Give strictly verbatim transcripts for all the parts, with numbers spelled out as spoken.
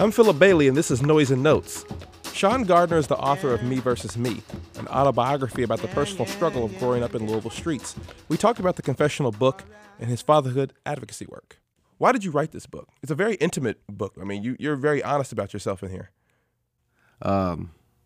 I'm Philip Bailey, and this is Noise and Notes. Sean Gardner is the author of Me versus Me, an autobiography about the personal struggle of growing up in Louisville streets. We talked about the confessional book and his fatherhood advocacy work. Why did you write this book? It's a very intimate book. I mean, you, you're very honest about yourself in here. Um,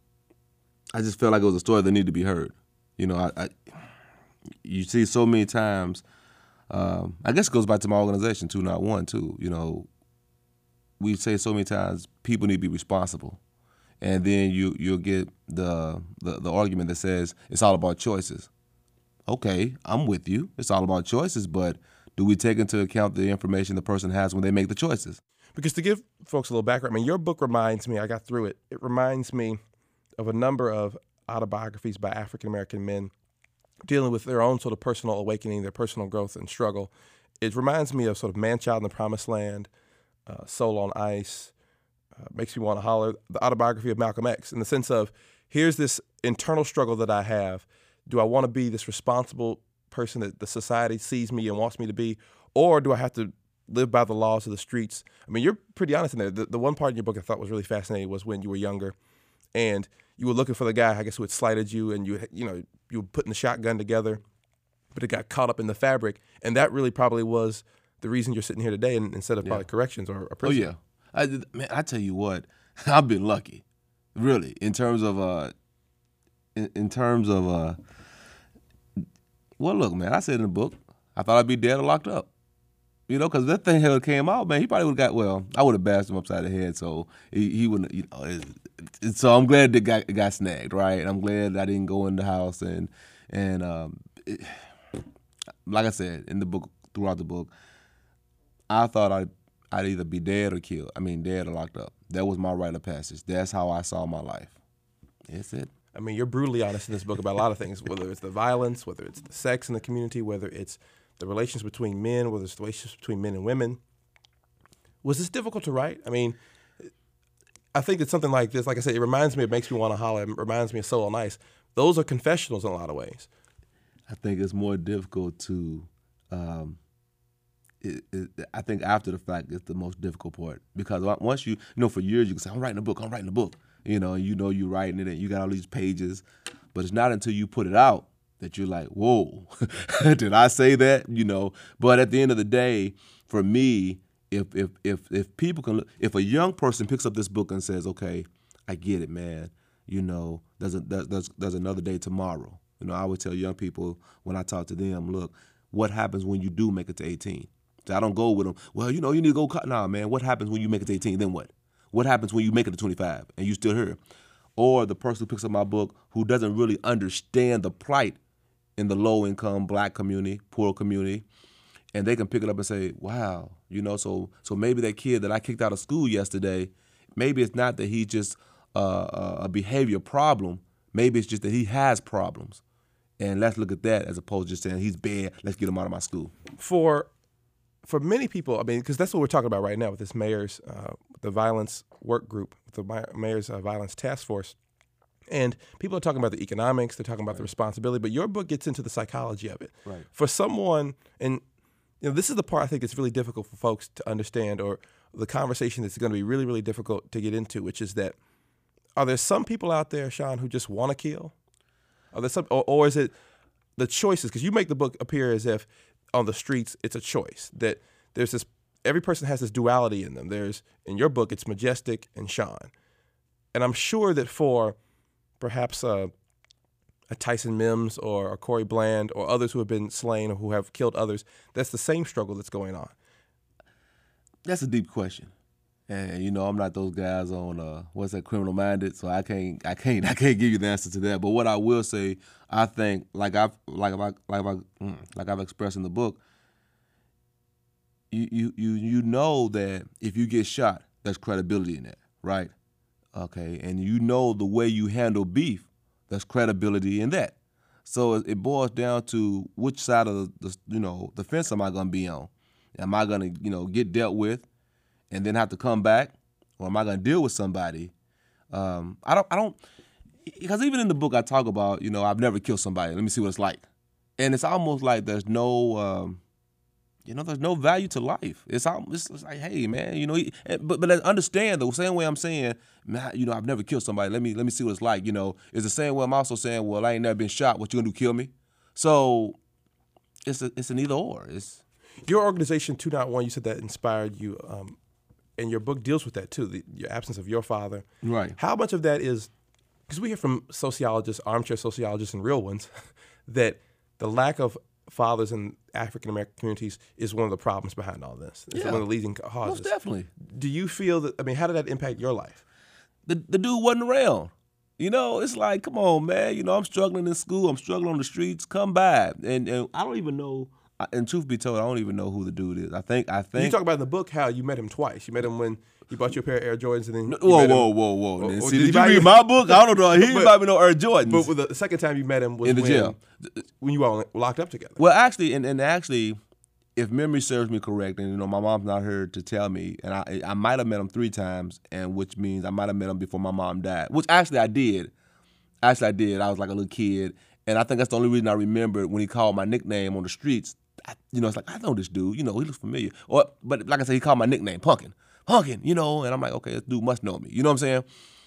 I just felt like it was a story that needed to be heard. You know, I, I you see so many times. Um, I guess it goes back to my organization, Two Not One, too. You know, we say so many times people need to be responsible, and then you you'll get the, the the argument that says it's all about choices. Okay, I'm with you. It's all about choices, but do we take into account the information the person has when they make the choices? Because to give folks a little background, I mean, your book reminds me, I got through it, it reminds me of a number of autobiographies by African-American men dealing with their own sort of personal awakening, their personal growth and struggle. It reminds me of sort of Man-Child in the Promised Land, uh, Soul on Ice, uh, Makes Me Want to Holler, the autobiography of Malcolm X, in the sense of, here's this internal struggle that I have. Do I want to be this responsible person that the society sees me and wants me to be, or do I have to live by the laws of the streets? I mean, you're pretty honest in there. The, the one part in your book I thought was really fascinating was when you were younger and you were looking for the guy, I guess, who had slighted you, and you you know, you were putting the shotgun together, but it got caught up in the fabric, and that really probably was the reason you're sitting here today, and, instead of Yeah. probably corrections or a Oh, prison. yeah. I, man, I tell you what, I've been lucky, really, in terms of, uh, in, in terms of, uh, well, look, man, I said in the book, I thought I'd be dead or locked up. You know, because that thing had came out, man, he probably would have got, well, I would have bashed him upside the head, so he, he wouldn't, you know. It, it, so I'm glad that got, it got snagged, right? And I'm glad that I didn't go in the house. And, and um, it, like I said, in the book, throughout the book, I thought I'd, I'd either be dead or killed. I mean, dead or locked up. That was my rite of passage. That's how I saw my life. That's it. I mean, you're brutally honest in this book about a lot of things, whether it's the violence, whether it's the sex in the community, whether it's the relations between men, whether it's the relationships between men and women. Was this difficult to write? I mean, I think that something like this, like I said, it reminds me, it makes me want to holler, it reminds me of Soul on Ice. Those are confessionals in a lot of ways. I think it's more difficult to, um, it, it, I think after the fact is the most difficult part. Because once you, you know, for years you can say, I'm writing a book, I'm writing a book. You know, you know you're writing it and you got all these pages. But it's not until you put it out that you're like, whoa, did I say that? You know, but at the end of the day, for me, if if if if people can, if a young person picks up this book and says, okay, I get it, man. You know, there's a, there's there's another day tomorrow. You know, I would tell young people when I talk to them, look, what happens when you do make it to eighteen? So I don't go with them, well, you know, you need to go cut. Nah, man, what happens when you make it to eighteen? Then what? What happens when you make it to twenty-five and you still here? Or the person who picks up my book who doesn't really understand the plight in the low-income black community, poor community, and they can pick it up and say, wow, you know, so so maybe that kid that I kicked out of school yesterday, maybe it's not that he's just uh, a behavior problem. Maybe it's just that he has problems. And let's look at that as opposed to just saying he's bad, let's get him out of my school. For for many people, I mean, because that's what we're talking about right now with this mayor's, uh, the violence work group, the mayor's uh, violence task force. And people are talking about the economics, they're talking about right. the responsibility, but your book gets into the psychology of it. Right. For someone, and you know, this is the part I think that's really difficult for folks to understand, or the conversation that's going to be really, really difficult to get into, which is that, are there some people out there, Sean, who just want to kill? Are there some, or, or is it the choices? Because you make the book appear as if on the streets it's a choice, that there's this, every person has this duality in them. There's, in your book, it's Majestic and Sean. And I'm sure that for perhaps a, a Tyson Mims or a Corey Bland or others who have been slain or who have killed others, that's the same struggle that's going on. That's a deep question. And you know, I'm not those guys on uh, what's that, Criminal Minded, so I can't, I can't, I can't give you the answer to that. But what I will say, I think, like I've, like I, like I, like I've expressed in the book, you, you, you, you know that if you get shot, there's credibility in that, right? Okay, and you know the way you handle beef, there's credibility in that. So it boils down to which side of the, the you know, the fence am I going to be on? Am I going to, you know, get dealt with and then have to come back, or am I going to deal with somebody? Um, I don't, I don't, because even in the book I talk about, you know, I've never killed somebody. Let me see what it's like, and it's almost like there's no, um, you know, there's no value to life. It's all, it's, it's like, hey, man, you know, but but understand the same way I'm saying, man, you know, I've never killed somebody. Let me let me see what it's like. You know, it's the same way I'm also saying, well, I ain't never been shot. What you gonna do? Kill me? So it's a, it's an either or. It's your organization two not one. You said that inspired you, um, and your book deals with that too. The your absence of your father. Right. How much of that is because we hear from sociologists, armchair sociologists, and real ones that the lack of fathers in African American communities is one of the problems behind all this. It's yeah. one of the leading causes. Most definitely. Do you feel that, I mean, how did that impact your life? The, the dude wasn't around. You know, it's like, come on, man. You know, I'm struggling in school. I'm struggling on the streets. Come by. And, and I don't even know, and truth be told, I don't even know who the dude is. I think, I think. You talk about in the book how you met him twice. You met him when he bought you a pair of Air Jordans, and then you whoa, met him, whoa, whoa, whoa, whoa. Or, or See, did, did you you read you, my book? I don't know. He but, might be no Air Jordans. But the second time you met him was in the when, jail. when you all locked up together. Well, actually, and, and actually, if memory serves me correct, and you know, my mom's not here to tell me, and I I might have met him three times, and which means I might have met him before my mom died, which actually I did. Actually, I did. I was like a little kid, and I think that's the only reason I remembered when he called my nickname on the streets. I, you know, it's like, I know this dude. You know, he looks familiar. Or, but like I said, he called my nickname Punkin. Punkin, you know, and I'm like, okay, this dude must know me. You know what I'm saying?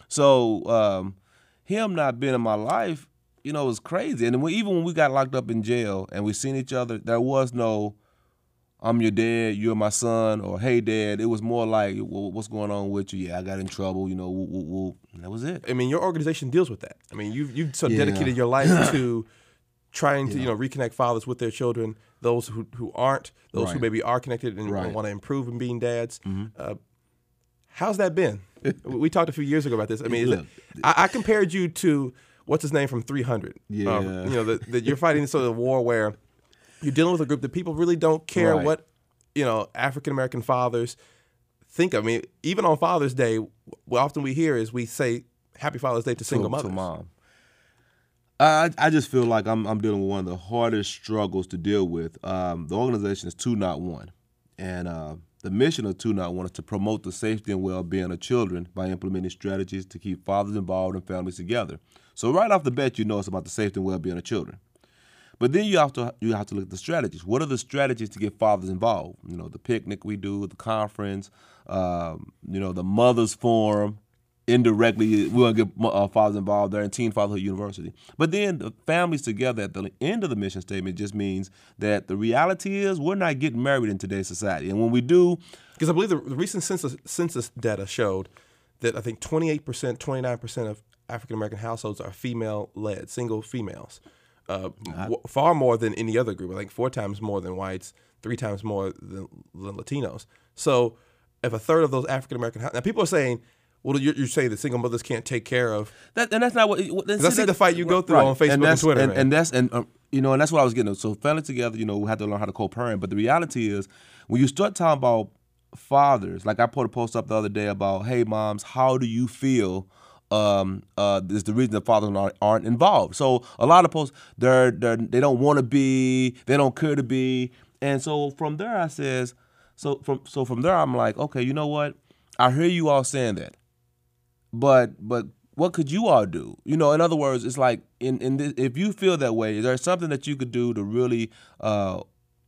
So um, him not being in my life, you know, was crazy. And when, even when we got locked up in jail and we seen each other, there was no, I'm your dad, you're my son, or hey, dad. It was more like, well, what's going on with you? Yeah, I got in trouble, you know, woo, woo, woo. And that was it. I mean, your organization deals with that. I mean, you've, you've sort of Yeah. dedicated your life to trying to, Yeah. you know, reconnect fathers with their children, those who, who aren't, those who Right. maybe are connected and, Right. and want to improve in being dads. Mm-hmm. Uh, how's that been? We talked a few years ago about this. I mean, is Look. it, I, I compared you to, what's his name from three hundred? Yeah. Um, you know, that that you're fighting this sort of war where you're dealing with a group that people really don't care Right. what, you know, African American fathers think of. I mean, even on Father's Day, what often we hear is we say Happy Father's Day to single to, mothers. to mom. I I just feel like I'm I'm dealing with one of the hardest struggles to deal with. Um, the organization is two not one, and uh, the mission of two not one is to promote the safety and well-being of children by implementing strategies to keep fathers involved and families together. So right off the bat, you know it's about the safety and well-being of children. But then you have to you have to look at the strategies. What are the strategies to get fathers involved? You know, the picnic we do, the conference, um, you know, the mothers forum. Indirectly, we're gonna get uh, fathers involved there in Teen Fatherhood University. But then the families together at the end of the mission statement just means that the reality is we're not getting married in today's society, and when we do, Because I believe the, the recent census, census data showed that I think twenty-eight percent, twenty-nine percent of African American households are female-led, single females, uh, w- far more than any other group. I think four times more than whites, three times more than, than Latinos. So if a third of those African American now people are saying, well, you're, you're saying that single mothers can't take care of. that, and that's not what. what I see the fight you go through on Facebook and, that's, Twitter, and, man. and that's and um, you know, and that's what I was getting at. So family together, you know, we have to learn how to co-parent. But the reality is, when you start talking about fathers, like I put a post up the other day about, hey, moms, how do you feel? Um, uh, is the reason that fathers aren't, aren't involved. So a lot of posts, they're, they're they don't want to be, they don't care to be, and so from there I says, so from so from there I'm like, okay, you know what? I hear you all saying that. But but what could you all do? You know, in other words, it's like in in this, if you feel that way, is there something that you could do to really? Uh,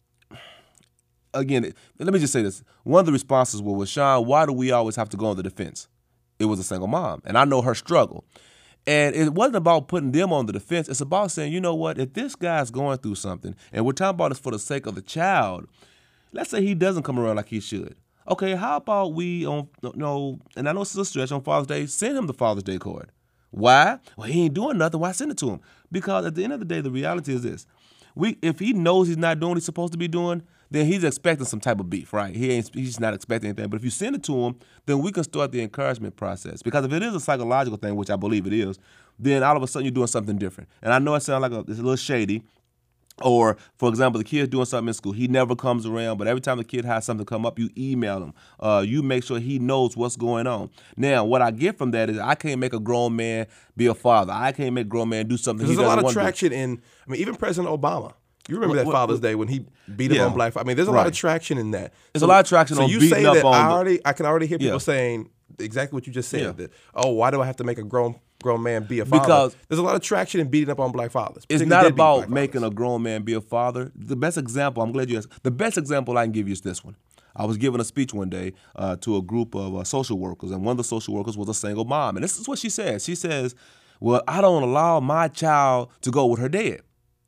again, let me just say this: one of the responses was, "Sean, why do we always have to go on the defense?" It was a single mom, and I know her struggle. And it wasn't about putting them on the defense. It's about saying, you know what? If this guy's going through something, and we're talking about this for the sake of the child, let's say he doesn't come around like he should. Okay, how about we, on, you know, and I know it's a stretch on Father's Day, send him the Father's Day card. Why? Well, he ain't doing nothing. Why send it to him? Because at the end of the day, the reality is this. We, if he knows he's not doing what he's supposed to be doing, then he's expecting some type of beef, right? He ain't, he's not expecting anything. But if you send it to him, then we can start the encouragement process. Because if it is a psychological thing, which I believe it is, then all of a sudden you're doing something different. And I know it sounds like a, it's a little shady. Or, for example, the kid's doing something in school. He never comes around, but every time the kid has something come up, you email him. Uh, you make sure he knows what's going on. Now, what I get from that is I can't make a grown man be a father. I can't make a grown man do something he There's a doesn't lot of want to do. traction in, I mean, even President Obama. You remember What- that what- Father's what- Day when he beat him Yeah. on black. I mean, there's a lot of Right. traction in that. There's a lot of traction so on you beating say up that on I the- already, I can already hear people Yeah. saying exactly what you just said. Yeah. That, oh, why do I have to make a grown grown man be a father. Because there's a lot of traction in beating up on black fathers. It's particularly not deadbeat about black making fathers. a grown man be a father. The best example, I'm glad you asked. The best example I can give you is this one. I was giving a speech one day uh, to a group of uh, social workers, and one of the social workers was a single mom. And this is what she says. She says, well, I don't allow my child to go with her dad.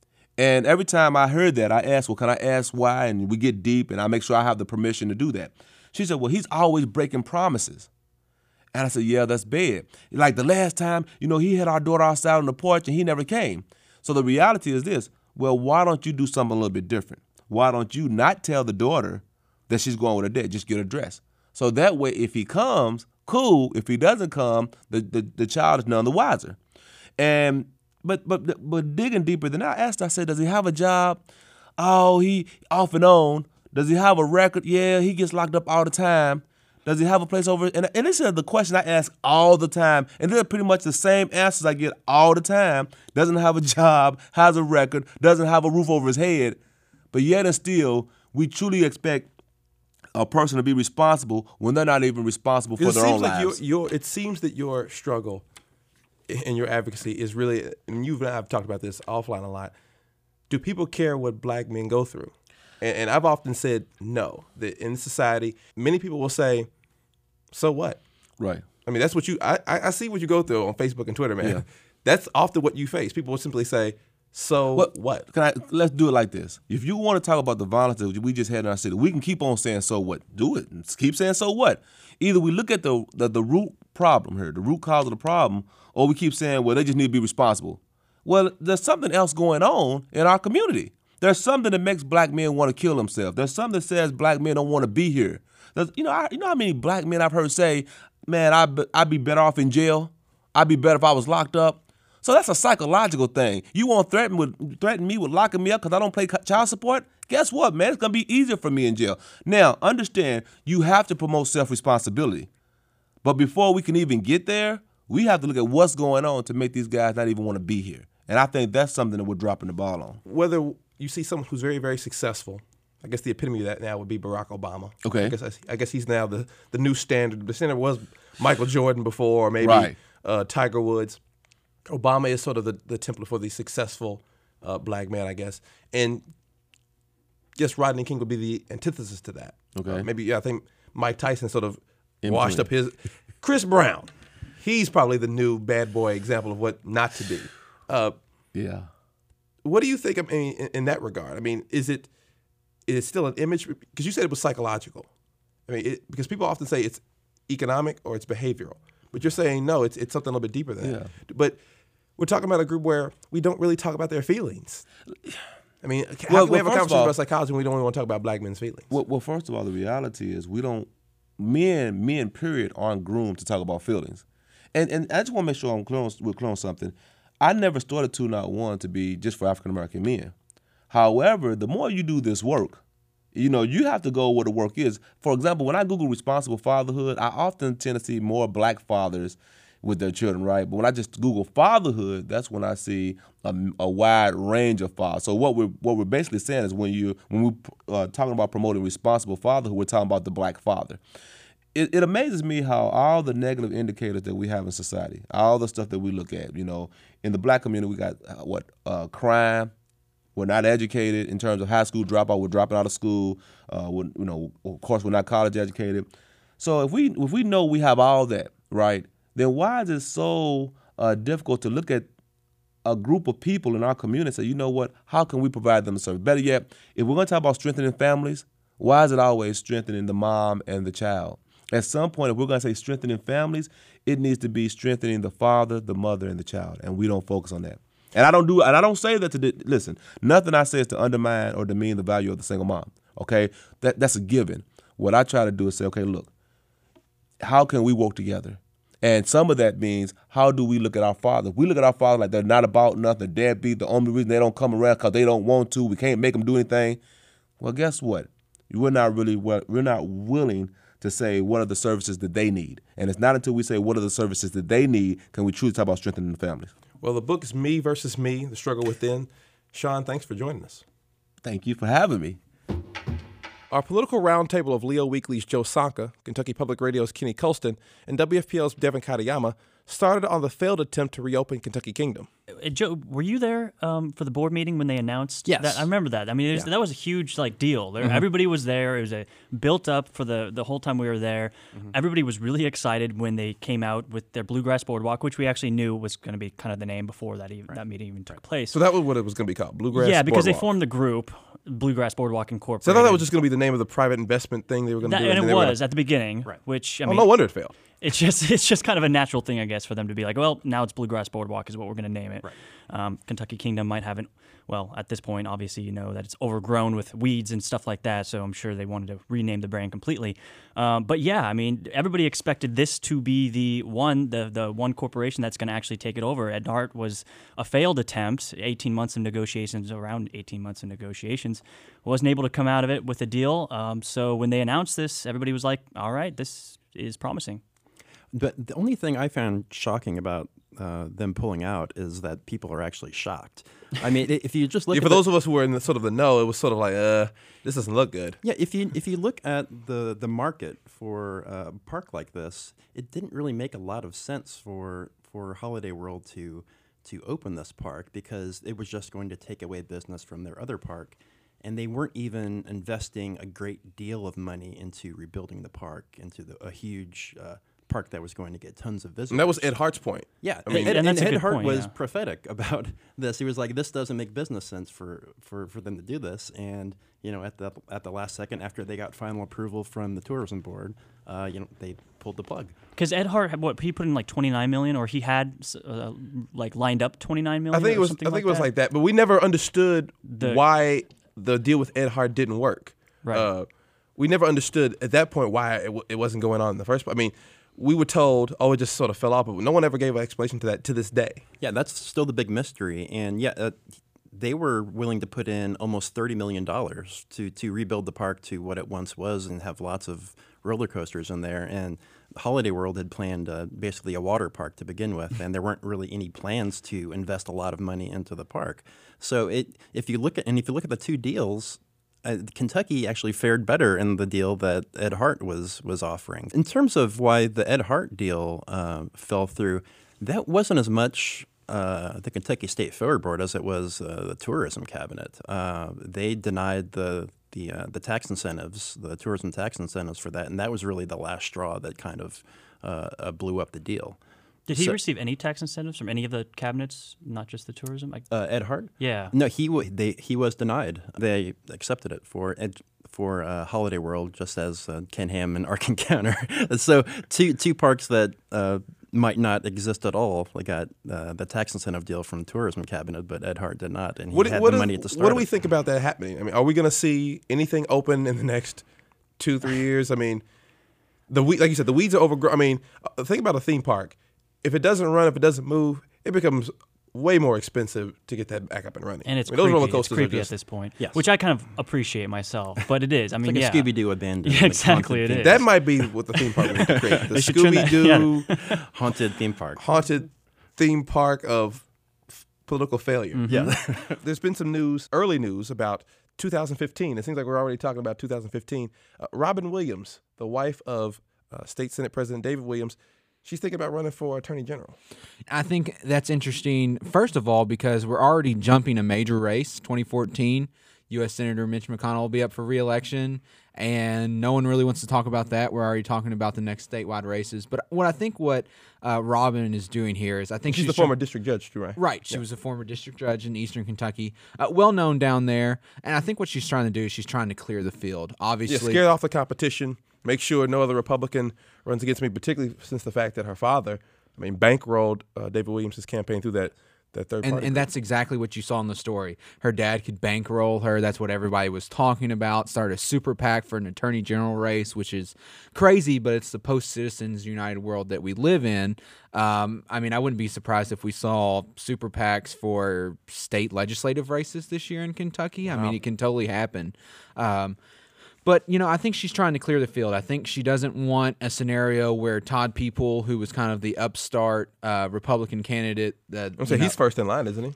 And every time I heard that, I asked, well, can I ask why? And we get deep, and I make sure I have the permission to do that. She said, well, he's always breaking promises. And I said, yeah, that's bad. Like the last time, you know, he had our daughter outside on the porch, and he never came. So the reality is this. Well, why don't you do something a little bit different? Why don't you not tell the daughter that she's going with her dad? Just get her dressed. So that way, if he comes, cool. If he doesn't come, the, the, the child is none the wiser. And But but but digging deeper than that, I asked, I said, does he have a job? Oh, he off and on. Does he have a record? Yeah, he gets locked up all the time. Does he have a place over? And, and this is the question I ask all the time. And they're pretty much the same answers I get all the time. Doesn't have a job, has a record, doesn't have a roof over his head. But yet and still, we truly expect a person to be responsible when they're not even responsible for it their seems own like lives. Your, your, it seems that your struggle and your advocacy is really, and you and I have talked about this offline a lot, do people care what black men go through? And, and I've often said no, that in society, many people will say, so what? Right. I mean, that's what you, I, I see what you go through on Facebook and Twitter, man. Yeah. That's often what you face. People will simply say, so What, what? Can I? Let's do it like this. If you want to talk about the violence that we just had in our city, we can keep on saying so what. Do it. Keep saying so what. Either we look at the, the the root problem here, the root cause of the problem, or we keep saying, well, they just need to be responsible. Well, there's something else going on in our community. There's something that makes black men want to kill themselves. There's something that says black men don't want to be here. There's, you know, I, you know how many black men I've heard say, man, I'd, I'd be better off in jail. I'd be better if I was locked up. So that's a psychological thing. You want to threaten with threaten me with locking me up because I don't pay child support? Guess what, man? It's going to be easier for me in jail. Now, understand, you have to promote self-responsibility. But before we can even get there, we have to look at what's going on to make these guys not even want to be here. And I think that's something that we're dropping the ball on. Whether you see someone who's very, very successful, I guess the epitome of that now would be Barack Obama. Okay. I guess, I guess he's now the, the new standard. The standard was Michael Jordan before, or maybe Right. uh, Tiger Woods. Obama is sort of the, the template for the successful uh, black man, I guess. And yes, Rodney King would be the antithesis to that. Okay. Uh, maybe, yeah, I think Mike Tyson sort of Imprint. washed up his. Chris Brown, he's probably the new bad boy example of what not to be. Uh, Yeah. what do you think, I mean, in, in that regard? I mean, is it is it still an image? Because you said it was psychological. I mean, it, because people often say it's economic or it's behavioral. But you're saying, no, it's it's something a little bit deeper than Yeah. that. But we're talking about a group where we don't really talk about their feelings. I mean, how Well, can we have well, a first of conversation all- about psychology when we don't even want to talk about black men's feelings? Well, well, first of all, the reality is we don't, men, men, period, aren't groomed to talk about feelings. And and I just want to make sure I'm clear on, we're clear on something. I never started two not one to be just for African-American men. However, the more you do this work, you know, you have to go where the work is. For example, when I Google responsible fatherhood, I often tend to see more black fathers with their children, right? But when I just Google fatherhood, that's when I see a, a wide range of fathers. So what we're what we're basically saying is when you when we're uh, talking about promoting responsible fatherhood, we're talking about the black father. It, it amazes me how all the negative indicators that we have in society, all the stuff that we look at, you know, in the black community, we got uh, what uh, crime. We're not educated in terms of high school dropout. We're dropping out of school. Uh, we're, you know, of course, we're not college educated. So if we if we know we have all that, right, then why is it so uh, difficult to look at a group of people in our community and say, you know what, how can we provide them a service? Better yet, if we're going to talk about strengthening families, why is it always strengthening the mom and the child? At some point, if we're going to say strengthening families, it needs to be strengthening the father, the mother, and the child, and we don't focus on that. And I don't do, and I don't say that to listen. Nothing I say is to undermine or demean the value of the single mom. Okay, that that's a given. What I try to do is say, okay, look, how can we work together? And some of that means, how do we look at our father? We look at our father like they're not about nothing. Deadbeat. The only reason they don't come around because they don't want to. We can't make them do anything. Well, guess what? We're not really we're not willing to say what are the services that they need. And it's not until we say what are the services that they need can we truly talk about strengthening the families. Well, the book is Me Versus Me, The Struggle Within. Sean, thanks for joining us. Thank you for having me. Our political roundtable of Leo Weekly's Joe Sanka, Kentucky Public Radio's Kenny Colston, and W F P L's Devin Katayama started on the failed attempt to reopen Kentucky Kingdom. Uh, Joe, were you there um, for the board meeting when they announced Yes. that? I remember that. I mean, it was, Yeah. that was a huge like deal. There, Mm-hmm. Everybody was there. It was a built up for the, the whole time we were there. Mm-hmm. Everybody was really excited when they came out with their Bluegrass Boardwalk, which we actually knew was going to be kind of the name before that even, that meeting even took place. So that was what it was going to be called, Bluegrass yeah, because Boardwalk. they formed the group, Bluegrass Boardwalk Incorporated. So I thought that was just going to be the name of the private investment thing they were going to That- do. and then it they were was gonna- at the beginning, Right. which I Oh, mean, no wonder it failed. it's just it's just kind of a natural thing, I guess, for them to be like, well, now it's Bluegrass Boardwalk is what we're going to name it. Right. Um, Kentucky Kingdom might haven't. Well, at this point, obviously, you know that it's overgrown with weeds and stuff like that. So I'm sure they wanted to rename the brand completely. Um, but yeah, I mean, everybody expected this to be the one, the the one corporation that's going to actually take it over. Ed Hart was a failed attempt. eighteen months of negotiations, around eighteen months of negotiations, wasn't able to come out of it with a deal. Um, so when they announced this, everybody was like, "All right, this is promising." But the only thing I found shocking about uh, them pulling out is that people are actually shocked. I mean, i- if you just look Yeah, at for the- those of us who were in the sort of the know, it was sort of like, uh, this doesn't look good. Yeah, if you if you look at the the market for a park like this, it didn't really make a lot of sense for for Holiday World to to open this park because it was just going to take away business from their other park, and they weren't even investing a great deal of money into rebuilding the park into the, a huge uh, park that was going to get tons of visitors. And that was Ed Hart's point. Yeah, I mean- Ed, And and that's a Ed good Hart point, was yeah. prophetic about this. He was like, "This doesn't make business sense for, for, for them to do this." And you know, at the at the last second, after they got final approval from the tourism board, uh, you know, they pulled the plug. Because Ed Hart, had- what he put in like twenty-nine million, or he had uh, like lined up twenty-nine I million. think it or was. I something think like it was that. like that, but we never understood The- why the deal with Ed Hart didn't work. Right. Uh, we never understood at that point why it, w- it wasn't going on in the first place. I mean, we were told, oh, it just sort of fell off, but no one ever gave an explanation to that to this day. Yeah, that's still the big mystery. And yeah, uh, they were willing to put in almost thirty million dollars to to rebuild the park to what it once was and have lots of roller coasters in there. And Holiday World had planned uh, basically a water park to begin with, and there weren't really any plans to invest a lot of money into the park. So it, if you look at and if you look at the two deals, uh, Kentucky actually fared better in the deal that Ed Hart was was offering. In terms of why the Ed Hart deal uh, fell through, that wasn't as much uh, the Kentucky State Fair Board as it was uh, the tourism cabinet. Uh, they denied the the uh, the tax incentives, the tourism tax incentives for that, and that was really the last straw that kind of uh, uh, blew up the deal. Did he So- receive any tax incentives from any of the cabinets, not just the tourism? Like, Uh, Ed Hart? yeah. No, he wa they he was denied. They accepted it for Ed, for uh, Holiday World, just as uh, Ken Ham and Ark Encounter. So two two parks that uh, might not exist at all. They got uh, the tax incentive deal from the tourism cabinet, but Ed Hart did not, and he What, had what the is- money to start. what do we it. think about that happening? I mean, are we going to see anything open in the next two, three years? I mean, the we like you said, the weeds are overgrown. I mean, uh, think about a theme park. If it doesn't run, if it doesn't move, it becomes way more expensive to get that back up and running. And it's I mean, those creepy. roller It's coasters creepy are at just this point, Yes. which I kind of appreciate myself. But it is. I mean, Like yeah. a Scooby Doo abandoned. Yeah, like, exactly, haunted it theme- is. that might be what the theme park we need to create. The They should turn Scooby that- Doo haunted theme park. haunted theme park of f- political failure. Mm-hmm. Yeah. There's been some news, early news about two thousand fifteen. It seems like we're already talking about two thousand fifteen. Uh, Robin Williams, the wife of uh, State Senate President David Williams, she's thinking about running for Attorney General. I think that's interesting, first of all, because we're already jumping a major race. twenty fourteen, U S Senator Mitch McConnell will be up for re-election, and no one really wants to talk about that. We're already talking about the next statewide races. But what I think what uh, Robin is doing here is I think She's she's the try- former district judge, too, right? Right. She was a former district judge in Eastern Kentucky, uh, well known down there. And I think what she's trying to do is she's trying to clear the field. Yeah, Obviously, scared off the competition, make sure no other Republican runs against me, particularly since the fact that her father, I mean, bankrolled uh, David Williams' campaign through that, that third And, party. and that's exactly what you saw in the story. Her dad could bankroll her. That's what everybody was talking about. Started a super PAC for an attorney general race, which is crazy, but it's the post-Citizens United world that we live in. Um, I mean, I wouldn't be surprised if we saw super PACs for state legislative races this year in Kentucky. I mean, it can totally happen. Um, But, you know, I think she's trying to clear the field. I think she doesn't want a scenario where Todd People, who was kind of the upstart uh, Republican candidate, that I'm saying you know- he's first in line, isn't he?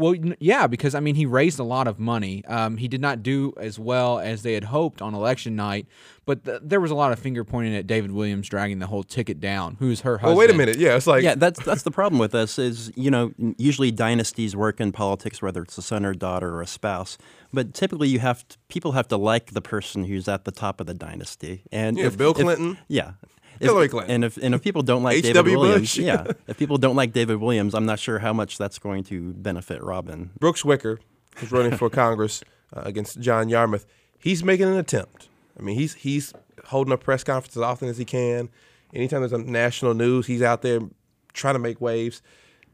Well, n- yeah, because I mean, he raised a lot of money. Um, he did not do as well as they had hoped on election night, but th- there was a lot of finger pointing at David Williams dragging the whole ticket down. Who's her husband? Well, wait a minute. Yeah, it's like Yeah, that's that's the problem with this is, you know, usually dynasties work in politics, whether it's a son or daughter or a spouse. But typically, you have to, people have to like the person who's at the top of the dynasty. And Yeah, if, Bill if- Clinton. yeah. If- Hillary Clinton. And if and if people don't like H David W Williams, Bush. yeah, if people don't like David Williams, I'm not sure how much that's going to benefit Robin. Brooks Wicker, who's running for Congress uh, against John Yarmouth, he's making an attempt. I mean, he's he's holding a press conference as often as he can. Anytime there's a national news, he's out there trying to make waves.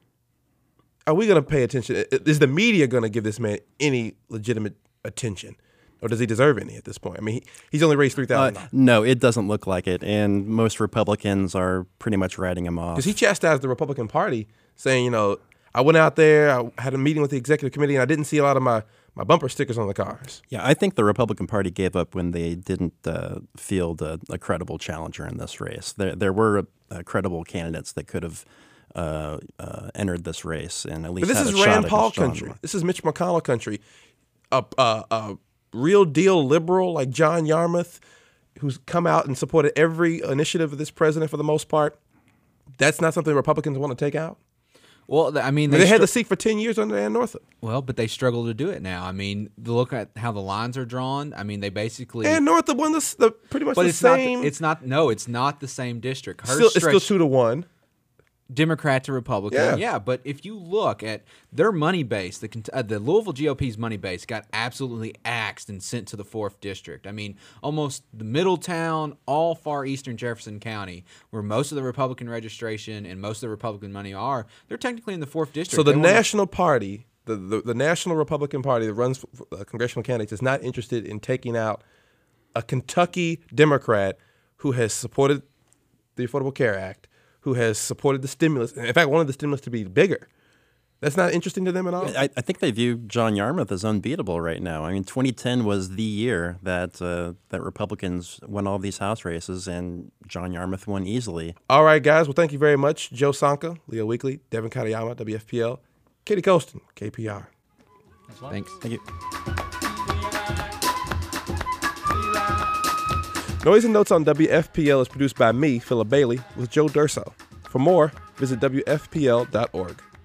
Are we going to pay attention? Is the media going to give this man any legitimate attention? Or does he deserve any at this point? I mean, he, he's only raised three thousand dollars. Uh, no, it doesn't look like it. And most Republicans are pretty much writing him off. Because he chastised the Republican Party, saying, you know, I went out there, I had a meeting with the executive committee, and I didn't see a lot of my, my bumper stickers on the cars. Yeah, I think the Republican Party gave up when they didn't uh, field a, a credible challenger in this race. There, there were uh, credible candidates that could have uh, uh, entered this race and at least But this had is a shot Rand at Paul John country. Mar- This is Mitch McConnell country. A, a, a real deal liberal like John Yarmouth, who's come out and supported every initiative of this president for the most part. That's not something Republicans want to take out. Well, th- I mean, They, they, they had str- the seat for ten years under Ann Northup. well, but they struggle to do it now. I mean, look at how the lines are drawn. I mean, they basically. Ann Northup won the, the pretty much but the it's same. not. The, it's not. No, it's not the same district. Her still, it's still stretch- two to one. Democrat to Republican. Yeah. Yeah, but if you look at their money base, the Kent- uh, the Louisville G O P's money base got absolutely axed and sent to the fourth district. I mean, almost the Middletown, all far eastern Jefferson County, where most of the Republican registration and most of the Republican money are, they're technically in the fourth district. So the They wanna- National Party, the, the, the National Republican Party that runs for, uh, congressional candidates is not interested in taking out a Kentucky Democrat who has supported the Affordable Care Act, who has supported the stimulus. In fact, wanted the stimulus to be bigger. That's not interesting to them at all? I, I think they view John Yarmouth as unbeatable right now. I mean, twenty ten was the year that uh, that Republicans won all these House races, and John Yarmouth won easily. All right, guys. Well, thank you very much. Joe Sanka, Leo Weekly, Devin Katayama, W F P L, Katie Colston, K P R. Thanks. Thank you. Noise and Notes on W F P L is produced by me, Philip Bailey, with Joe Durso. For more, visit W F P L dot org.